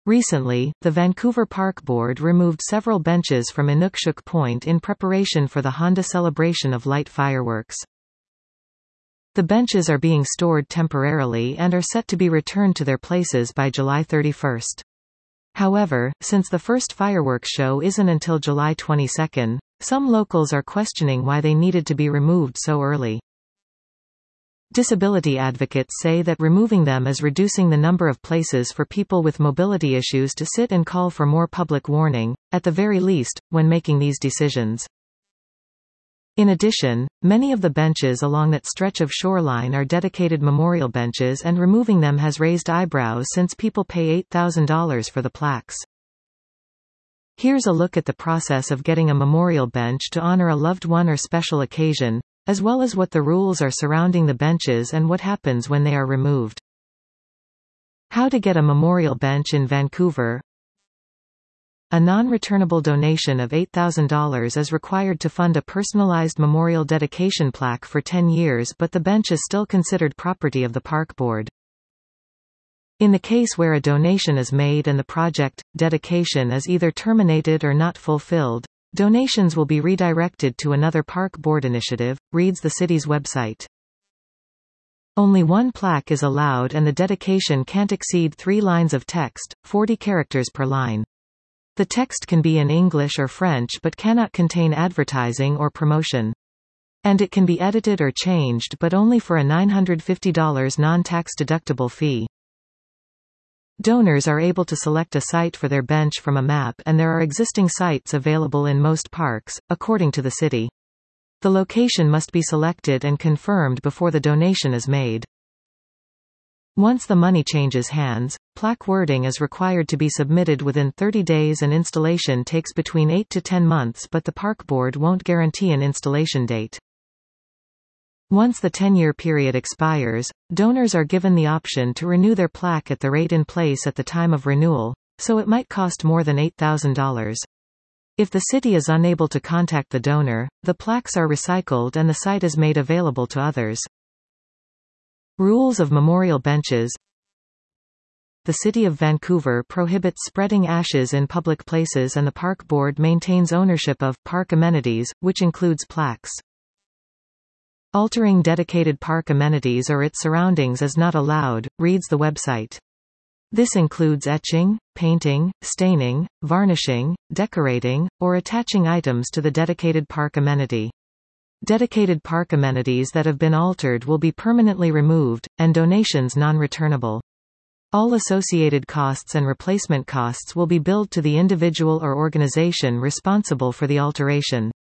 Recently, the Vancouver Park Board removed several benches from Inukshuk Point in preparation for the Honda celebration of light fireworks. The benches are being stored temporarily and are set to be returned to their places by July 31. However, since the first fireworks show isn't until July 22, some locals are questioning why they needed to be removed so early. Disability advocates say that removing them is reducing the number of places for people with mobility issues to sit and call for more public warning, at the very least, when making these decisions. In addition, many of the benches along that stretch of shoreline are dedicated memorial benches, and removing them has raised eyebrows since people pay $8,000 for the plaques. Here's a look at the process of getting a memorial bench to honor a loved one or special occasion, as well as what the rules are surrounding the benches and what happens when they are removed. How to get a memorial bench in Vancouver. A non-returnable donation of $8,000 is required to fund a personalized memorial dedication plaque for 10 years, but the bench is still considered property of the park board. In the case where a donation is made and the project, dedication is either terminated or not fulfilled, donations will be redirected to another park board initiative, reads the city's website. Only one plaque is allowed and the dedication can't exceed 3 lines of text, 40 characters per line. The text can be in English or French but cannot contain advertising or promotion. And it can be edited or changed, but only for a $950 non-tax deductible fee. Donors are able to select a site for their bench from a map, and there are existing sites available in most parks, according to the city. The location must be selected and confirmed before the donation is made. Once the money changes hands, plaque wording is required to be submitted within 30 days and installation takes between 8 to 10 months, but the park board won't guarantee an installation date. Once the 10-year period expires, donors are given the option to renew their plaque at the rate in place at the time of renewal, so it might cost more than $8,000. If the city is unable to contact the donor, the plaques are recycled and the site is made available to others. Rules of memorial benches. The City of Vancouver prohibits spreading ashes in public places, and the park board maintains ownership of park amenities, which includes plaques. Altering dedicated park amenities or its surroundings is not allowed, reads the website. This includes etching, painting, staining, varnishing, decorating, or attaching items to the dedicated park amenity. Dedicated park amenities that have been altered will be permanently removed, and donations non-returnable. All associated costs and replacement costs will be billed to the individual or organization responsible for the alteration.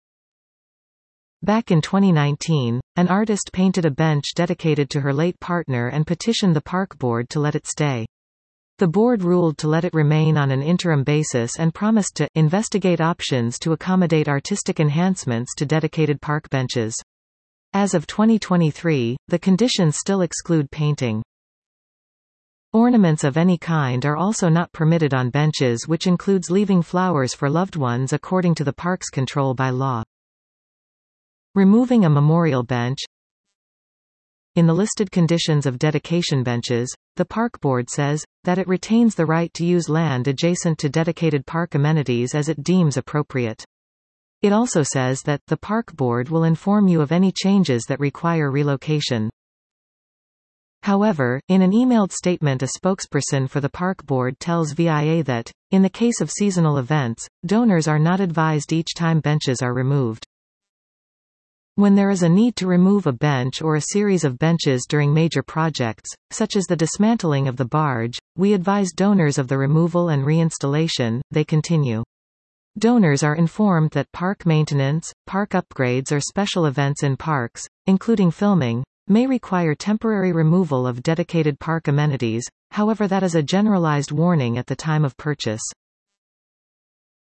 Back in 2019, an artist painted a bench dedicated to her late partner and petitioned the park board to let it stay. The board ruled to let it remain on an interim basis and promised to investigate options to accommodate artistic enhancements to dedicated park benches. As of 2023, the conditions still exclude painting. Ornaments of any kind are also not permitted on benches, which includes leaving flowers for loved ones according to the park's control by law. Removing a memorial bench. In the listed conditions of dedication benches, the park board says that it retains the right to use land adjacent to dedicated park amenities as it deems appropriate. It also says that the park board will inform you of any changes that require relocation. However, in an emailed statement, a spokesperson for the park board tells VIA that, in the case of seasonal events, donors are not advised each time benches are removed. When there is a need to remove a bench or a series of benches during major projects, such as the dismantling of the barge, we advise donors of the removal and reinstallation, they continue. Donors are informed that park maintenance, park upgrades or special events in parks, including filming, may require temporary removal of dedicated park amenities, however that is a generalized warning at the time of purchase.